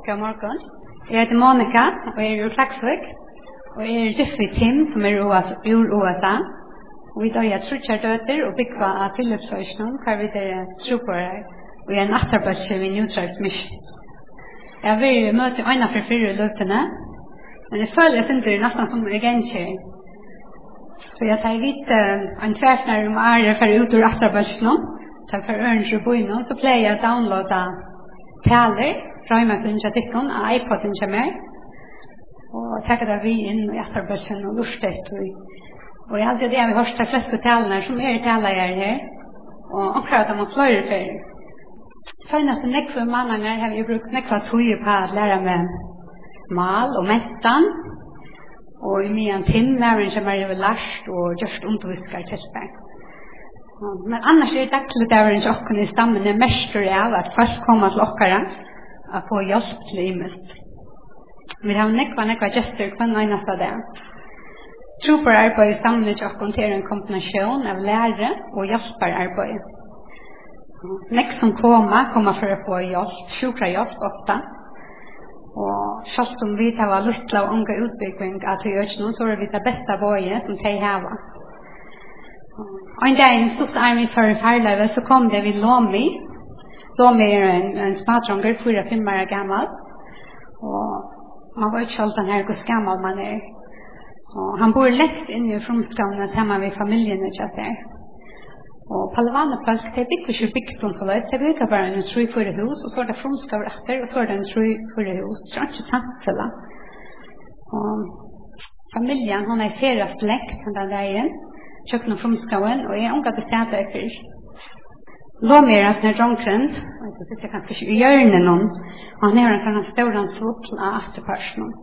God morgon. Jeg heter Monica, og jeg ur Klaksvik. Og jeg gift med Tim, som ur USA. Og vi da jeg trutjar døter og bygva av Philipsøysnum, hver vi der trupere, og jeg en atterbøtje ved New Tribes Mission. Jeg vil møte øyne for 4 løftene, men jeg føler jeg synes det er nesten som regenkjøring. Så jeg tar vidt en tverfner om ære for ut ur atterbøtjene, tar for ørens og bøyene, så pleier jeg å downloada taler fra hjemmesynskjatikken av iPoden kommer, og takker det vi inn i atterbøtjene og lortet. Og jeg alltid det vi hørt de fleste talene som taler her, og akkurat de har flere ferier. Senast nekve mannene har vi brukt nekve tog på å lære med mal og mettan, og i mye Tim, Maren kommer over lærst og gjørst undervisker tilbake. Men annars det daglig der en jokken i stammen mester av at folk kommer til okkara og få hjelp til imest. Vi har nekva gestur hver eneste dag. Trooper-arbeid i stammen i jokken til en kombinasjon av lære og hjelperarbeid. Nek som kommer for å få hjelp, sjukra hjelp ofta. Og selv om vi tar luttla og unga utbygging av tøyøkene, så er vi det beste bøye som de har. En dag i en stort army for farløyve, så kom det vid Lomi. Lomi er en smadronger, 4-5 år gammel. Og man var ikke selv den her hvor gammel man er. Og han bor lett inne i fromskravene sammen med familien ikke ser. Og Palavanefolk, de bygger ikke bygden så løs. De bygger bare en 3-4 hus, og så er det fromskravr etter, og så er det en 3-4 hus. Det er ikke samfunnet. Og familien, hun er 4 slekt den dagen. Kjøkken og fromskauen, og jeg omgatt det stedet jeg fyrt. Låmer er sånn dronkrent, og jeg vet kanskje ikke i hjørnet noen, og han er en sånn stor svotl av atterpersonen.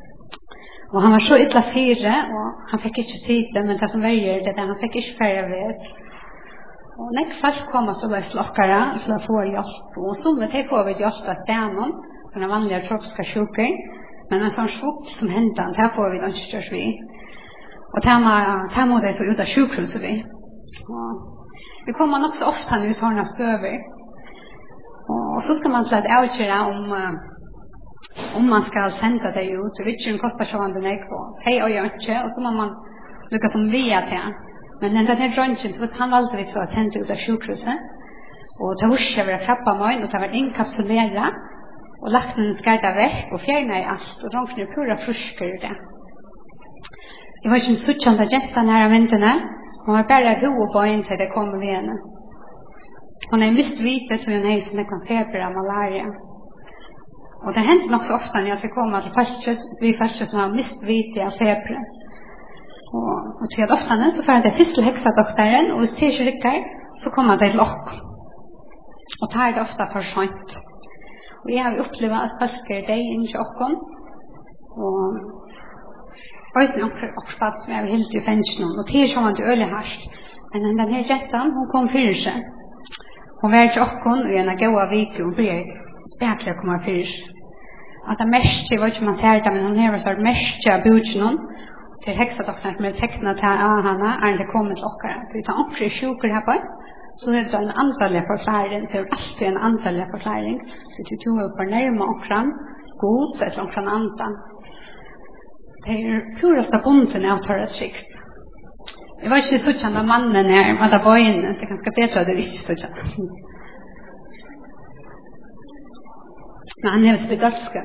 Og han var så ytla 4, og han fikk ikke sitte, men det som verger det, han fikk ikke færre ves. Og nek folk kommer så løs lokkere, så de får hjelp, og så med det får vi hjelp av stenen, sånne vanlige tropiske sjuker, men en sånn svotl som hentan, det får vi ikke størs vi. Og det må det så ut av sjukhuset vi. Vi kommer nok så ofte nu i sånne støver. Og så skal man slett avgjøre om man skal sende det ut. Så vittjøren koster så vann den på. Hei og gjør ikke, og så må man lukke som via til. Men den der dronjen, så han valgte vi så å sende ut av sjukhuset. Og til hørse var det krabba meg, og det var inkapsuleret. Og lagt den skarta vekk, og fjernet i alt. Og dronjen er pura frusker det. Jeg var ikke en suttjande jenta nære vinterne. Hun var bare hovedbøyen til det kom ved henne. Hun er mist vite til hun er som nekvann feber av malaria. Og det hendte nok så ofte når jeg kom til vi første som har mist vite av feber. Og til at ofte så får jeg til heksadoktoren, og hvis det ikke rykker, så kommer det til okk. Og tar det ofte for sent. Og jeg har opplevd at folk er deg inn til okken. Og Øysen oppspatt som jeg har helt i fensjonen, og det sånn at det øyelig hardt. Men den her jettan, hun kom fyrir seg. Hun var til okken, og en av gåa vike, og ble spekler å komme fyrir seg. At det mest, jeg vet ikke om man ser det, men hun har vært mest av budgenen, til heksadoktoren som er teknet til henne, er det kommet til okkara. Så vi tar oppfri sjuker her på oss, så er det en antallig forklaring, det er alltid en antallig forklaring, så du tror på nærme okkran, god, eller okkran antan. Det er purast av bonden av tørret skikt. Jeg var ikke sånn av mannen her, med av bøyene, det er ganske bedre at det er ikke sånn. Men han er spedalske.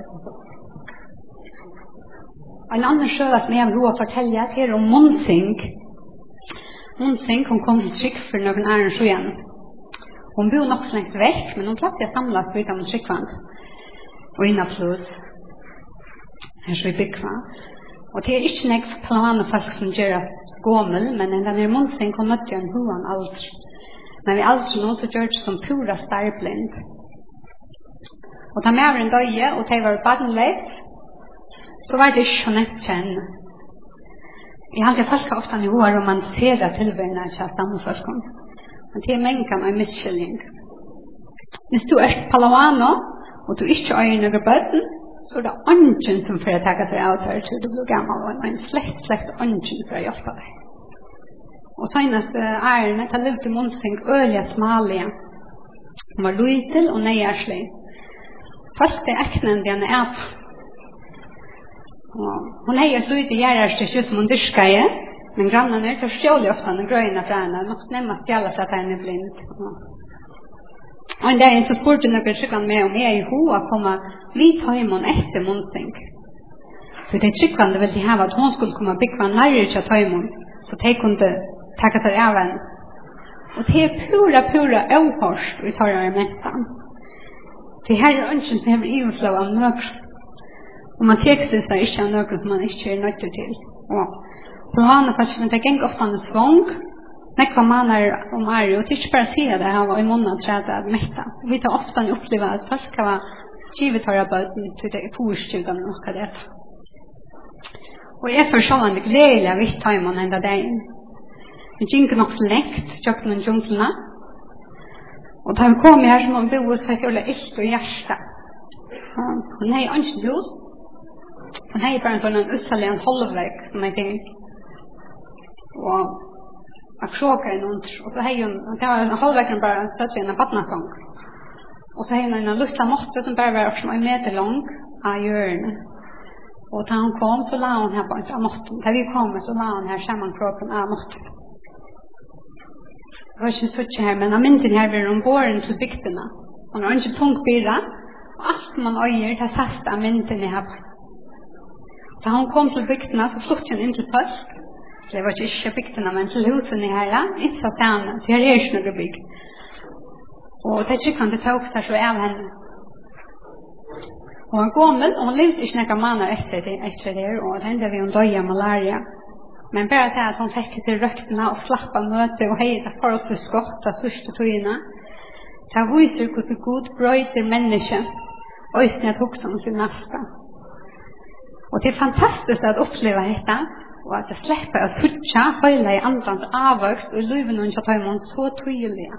En annen sjø som jeg vil fortelle, det er om Monsing. Monsing, hun kom til skikk for noen æren sjøen. Hun bor nok så lengt vekk, men hun platt jeg samlet vidt om skikkvand. Og innapplod. Her så vi bygger. Og det er ikke nek planer folk som gjør oss gommel, men den er Monsing kom nødt til en hoan aldri. Men vi aldri nå så gjør det som pura starblind. Og da med en døye, og de var barnløs, så var det ikke nødt til henne. Jeg har alltid folk ofte i hår romantisere tilværende til stammefolken. Men det er mengen av misskilling. Hvis du er palavano, og du ikke øyer noen bøten, så er det ånden som får takke seg av her til du blir gammel, og en slekt ånden for å hjelpe deg. Og senest ærene, det levde Monsing ølige smalige. Hun var lydel og nøyerslig. Fast det äcknen den är upp. Hon har ju ett lite järarstycke som hon dyrskar, men grannen är förståelig ofta när gröna för henne. Man måste nämna stjäla för att henne är blind. Och en dag så spurte några tryckan med om jag i hoa komma vid Taimon efter Monsing. För det tryckande vill de ha att hon skulle komma bygga närmare till Taimon så de kunde tacka sig av henne. Och det är pura ohörst och vi tar det mättan. Det här är önskan som har inflöd av några. Och man textar sig inte av några som man inte är nöjd till. Planen faktiskt det gäng ofta en svång. Nekva manar om Ari och tycks bara se det här var i månaden träda att mätta. Vi tar ofta en uppleva att folk ska vara givet har böten till det påstjudan och något det. Och jag är försållande glädliga vitt tajman ända dagen. Vi gick nog så längt, tjock någon djunglarna. Och då vi kom här som om bo så fick jag illt och hjärta. Hon har ju inte hus. Hon har ju bara en sån ussalian hållväg som jag tänkte. Och att sjåka en och så har hon, det var en halvvägen bara stött vid en vattnasång. Och så har hon en lilla måtte som bara var som 1 meter lång av hjörnet. Och när hon kom så la hon här på en måtten. När vi kom så la hon här samman kroppen av måtten. Det var inte så här, men av mynden här var hon gåren till bygderna. Hon har inte tungt byrra. Och allt som man öjer, det är fast av mynden i här. Så när hon kom till bygderna så flyttade hon in till folk. Det var inte bygderna, men till husen i här, inte så stanna. Det här är inte några bygd. Och det tycker det tar också så av henne. Och hon gommel, och hon levde inte några månader efter det, och det hände vi hon döja malaria. Men bara det att hon fick sig rökterna och slappa möte och hejda förhållsvis skott av sörsta tøyene. Det visar hur så god bröjter människa och just att huxa om sin nästa. Och det är fantastiskt att uppleva detta och att det släpper att sucha höjla i andans avväxt och i liven och inte tar imon så tydliga.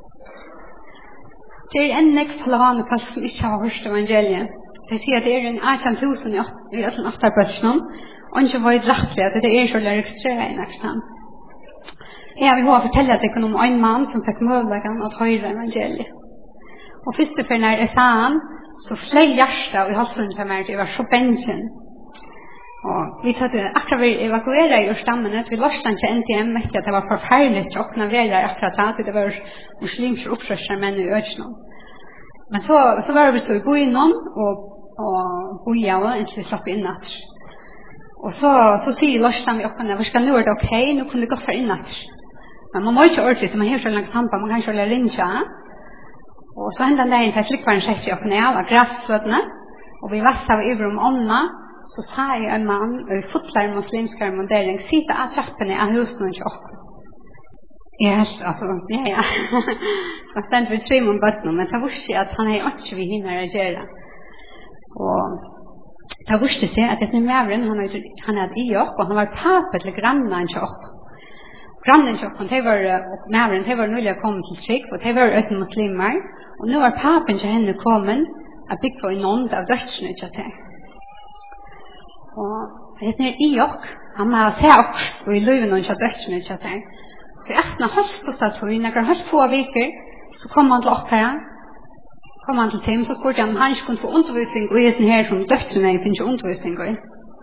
Det är en nekfallande folk som inte har hört evangeliet. Det säger att det är en 18 000 i 18 börsnum och inte var i drattliga att det är så att registrera i nästan. Jag vill ha fortälla att det kan om en man som fick möjligheten att höra evangeliet. Och först för när jag sa han så flöj hjärsta och i halsen till mig det var så bänken. Och vi hade akkurat evakuerat ur stammen att vi lossade till NTM efter att det var förfärligt och när vi är akkurat att det var muslimska upprörsar män i Östland. Men så var vi så i bojen och boja och inte vi slapp in natt. Och så säger lossade vi också nu är det okej, nu kunde det gå för in natt. Men man må inte ordentligt, man har så långt tampa, man kan inte hålla rinja. Och så hände den dagen till flickvaren säger och när av gräsflötna och vi vassade över om ånda. Så sa jag en man i fotlar muslimska modellen sitta av trapporna av husen och tjock. Yes, alltså, ja. Man stämde vid 3 mot bötterna, men det var att han är inte vid hinner att göra. Och det var sig att det är mävren, han hade i och han var pappa till grannen tjock. Grannen tjock, och mävren, det var nu kommit till trygg, och det var östen muslimer. Och nu var pappen till henne kommit att bygga i någon av dödsarna till sig. Og det er i ok, han har sett og i løven og ikke dødsene ikke seg. Så i eftene høst stått at hun, når høst få viker, så kom han til opphere, kom han til Tim, så spurte han om han ikke kunne få undervisning og i sånn her som dødsene finner ikke undervisning i.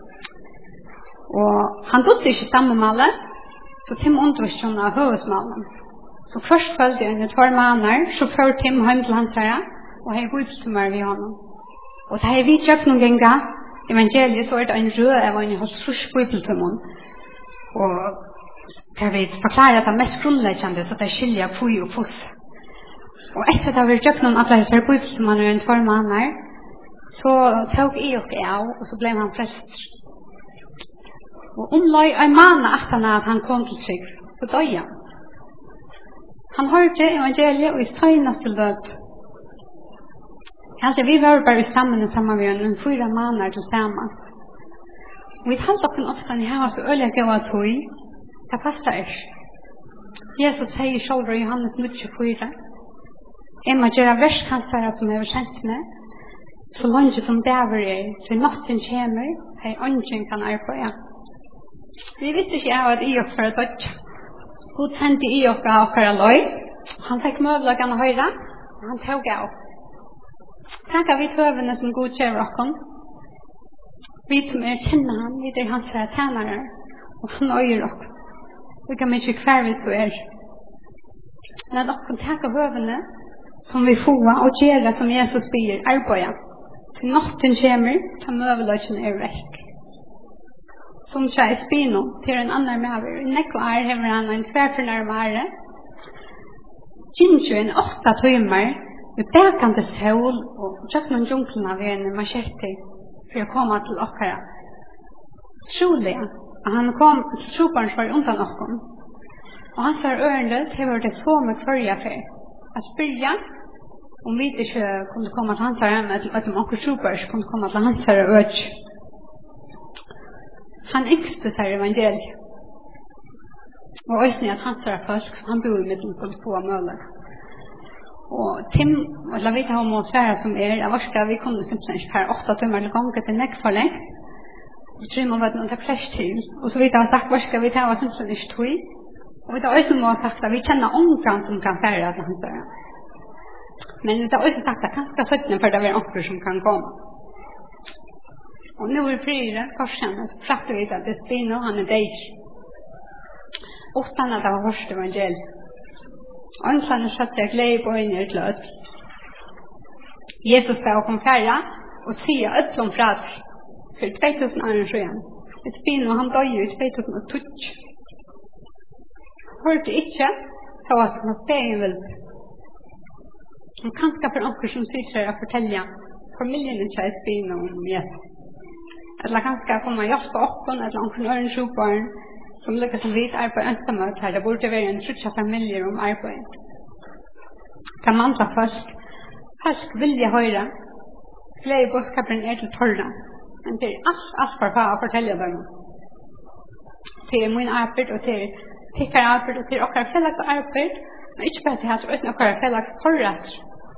Og han dødde ikke stammemallet, så Tim underviste hun av høvesmallen. Så først følte jeg under 2 måneder, så førte Tim hjem til hans herre, og jeg bibeltummer ved honom. Og da jeg vidt gjør noen ganger, evangeliet så det en rød av en hos frus bibeltummen. Og kan vi forklare at det mest grunnleggende så det skiljer pui og puss. Og etter at jeg vil gjøre noen alle disse bibeltummen rundt 2 måneder, så tok jeg og av, og så ble han frelst. Og omløy en måned etter at han kom til trygg, så døde han. Han hørte evangeliet og i søgnet til død. Alltså vi var bara i stammen samma vi en 4 månader tillsammans. Och vi talade också ofta när jag var så öliga gav att hui. Det passar inte. Jesus säger själv i Johannes 24. En man gör världskansare som är känt med. Så långt som det är. Till natten kommer. Hej ungen kan arbeta. Vi visste inte att i och för att död. God sände i och av och löj. Han fick möjligheten att höra. Han tog av. Tackar vi tövene som godkjøver oss. Vi som kjenner han, vi hans tjänare. Og han øyer oss. Vi kan ikke hver vi så La oss takke høvene som vi får og gjøre som Jesus byr arbeidet. Til natten kommer, ta møveløkene vekk. Som kjær spino til en annen maver. Nekko hever han en tverrfullere vare. Ginger en 8 timer med bekande sol og tjøkken junklene ved en machete for å komme til okkara. Trolig at han kom til trobarns var undan okkon. Og han sa ørende til det så med førja for å spyrja om vi ikke kunne komme til hans her, men at de okkur trobarns kunne komme til hans her øk. Han yngste seg evangeliet. Og øyne at hans her folk som han bor i midten skulle få møller. Og Tim, la vi ta om å svære som jeg varska, vi kunne simpelthen ikke per 8 timer til gangen til nekk for lengt. Vi tror man var noe til plass til. Og så vi har sagt, varska, vi tar simpelthen ikke tog. Og vi har også må sagt at vi kjenner ångan som kan fære til hans her. Men vi har også sagt at kanskje 17 for det er ångan som kan komme. Og nå er det 4 korskjene, så prater vi at det er spino, han er deir. 8 at det var første evangeliet. Ånglene satt jeg glede på inn i et løt. Jesus skal komme færre og sier øtlom fra for 2000 år siden. Et spino han døg i 2012. Hørte ikke hva som var begenvild. Og kanskje for onker som sitter og forteller familien til et spino om Jesus. Eller kanskje kommer å hjelpe oppen, eller onker nøren sjåbarn, som lykkes som vidt arbeid ønsomt her. Det burde være en trutja familier om arbeid. Det mangler folk. Folk vilja høre. Flere bådskapen til torra. Men det alt for hva å fortelle dem. Det min arbeid, og til tikkar arbeid, og til okkar fellags arbeid. Men ikke bare til at det er okkar fellags forrett.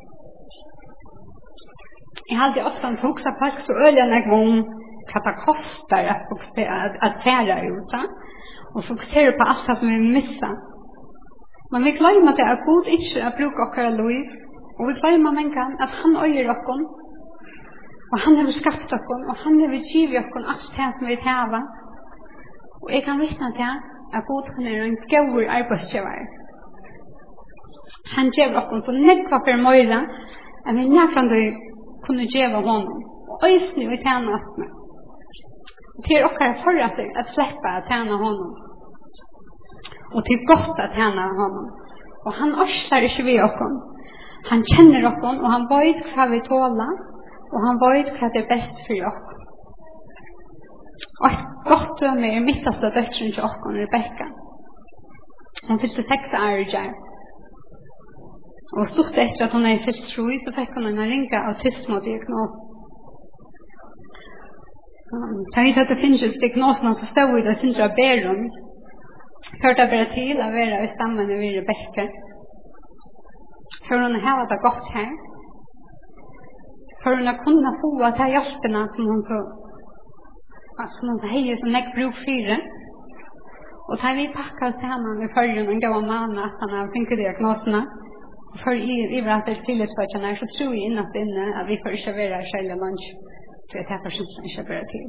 Jeg halte ofte hans hoksa folk så øljene om hva det koster at fære ut. Og fokusere på alt som vi missar. Men vi glemmer det at Gud ikke har brukt okkara liv. Og vi glemmer mengan at han øyer okkon. Og han har skapt okkon. Og han har givet okkon alt det som vi har. Og jeg kan vittne til at Gud han er en god arbeidsgiver. Han gjør okkon så nekva for møyre enn vi nærkende kunne gjøre honom. Og øysene i tjenestene. Til okkara forrætter at släppa at tjäna honom. Og til godt at tjäna honom. Og han orslar ikke vi okkon. Han kjenner okkon, og han vet hva vi tåler, og han vet hva det er best for okkon. Og et godt døme er mittaste døtteren til okkon, Rebecca. Hun fylte 6 år i år. Og stort etter at hun er fyllt 3, så fikk hun en ringa autismodiagnos. Da vi tatt det finnes diagnosen, så stod vi det Sindra Beron. Før det bare til å være i stammen i Rebecca. Før hun har det godt her. Før hun har kunnet få til hjelpene som hun så heier som jeg bruk 4. Og da vi pakket sammen i førjen en gav mann at han har finket diagnosene. For i vrater Philips-søkene så tror jeg innast inne at vi får ikke være selv lunsj. Så jeg tar for simpelthen ikke bare til.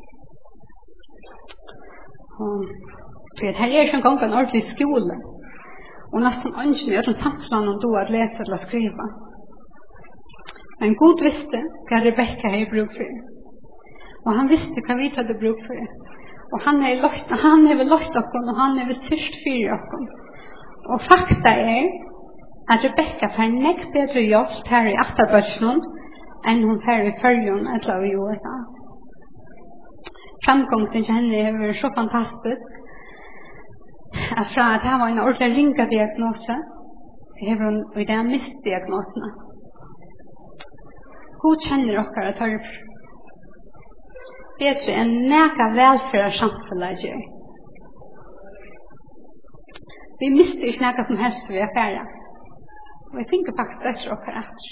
Så her er ikke en gang en ordentlig skole. Og nesten ønsker jeg til samfunnet om du at lese eller skrive. Men Gud visste hva Rebecca har bruk for. Og han visste hva vi hadde bruk for. Og han har løft oss, og han har styrst for oss. Og fakta er at Rebecca får nekk bedre hjelp her i Atterbøtsjnån enn hun får i Førjøen eller i USA. Framgången til henne har vært så fantastisk at fra at det var en ordentlig ringa diagnose har hun i det mist diagnosene. God kjenner okkar at har bedre enn neka velfører samfunnet. Vi mister ikke neka som helst vi er færre. Og jeg tenker faktisk etter okkar etter.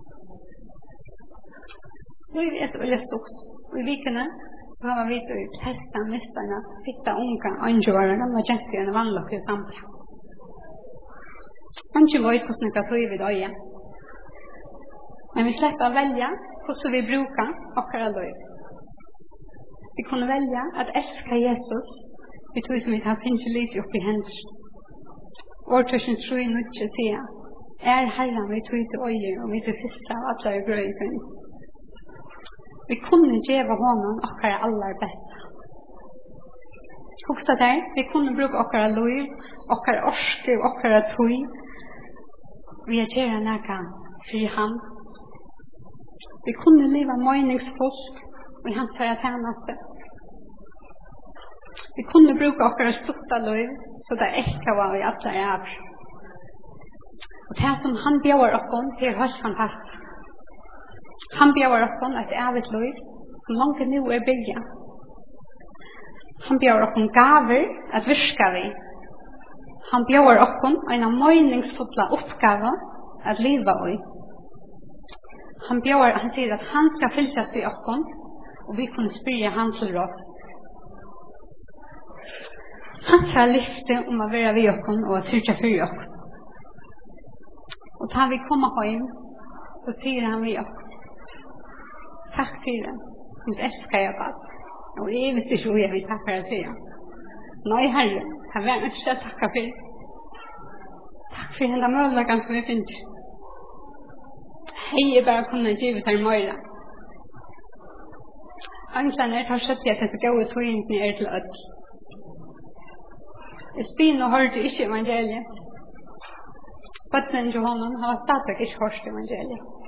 Nå er vi så veldig stort. Og i vikene så har vi testet mistene, fitta unga, anjåere, gamle kjente enn vanlig til samfunnet. Anjå vet hvordan jeg tog vi da igjen. Men vi slipper välja hur vi brukar och liv. Vi kunde välja att älska Jesus vi tog som vi har finnet lite upp i händer. Årtörsen tror jag inte att säga Herren vi tog till öjer och vi tog fyrsta av alla gröjten. Vi kunde geva honom och allra bästa. Huxa där, vi kunde bruka okkara liv, okkara orske och okkara tøy. Vi gera näka för han. Vi kunde leva meningsfullt och i hans tjänste. Vi kunde bruka okkara stutta liv så det ekka var i alla är. Och det som han bjöd oss det är helt fantastiskt. Han bjöd oss ett evigt liv som långt nu är början. Han bjöd oss gaver att virka vi. Han bjöd oss en meningsfulla uppgave att leva i. Han säger att han ska fyllas vid oss och vi kan spyrja hans till oss. Han ska lyfta om att vara vid oss och att syrka för oss. Och när vi kommer hem så säger han vid oss. Tack för det. Det älskar jag bara. Och jag visste inte hur jag vill tacka att säga. Nej, Herre, jag vill inte tacka för det. Tack för hela möjligheten som vi finns. Hej, jag bara kunna givet här möjliga. Angstland tar sett till att det ska gå ut och inte ner till öd. Spin och hörde inte evangeliet. Vattnen till honom har stadigt inte hört evangeliet.